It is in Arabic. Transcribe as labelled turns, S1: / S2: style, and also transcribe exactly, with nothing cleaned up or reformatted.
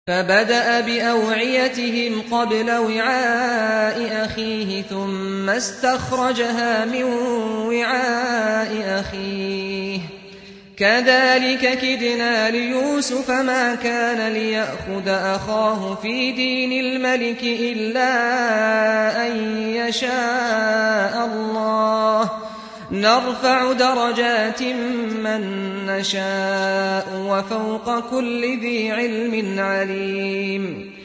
S1: فبدأ بأوعيتهم قبل وعاء أخيه ثم استخرجها من وعاء أخيه كذلك كدنا ليوسف ما كان ليأخذ أخاه في دين الملك إلا أن يشاء الله نرفع درجات من نشاء وفوق كل ذي علم عليم.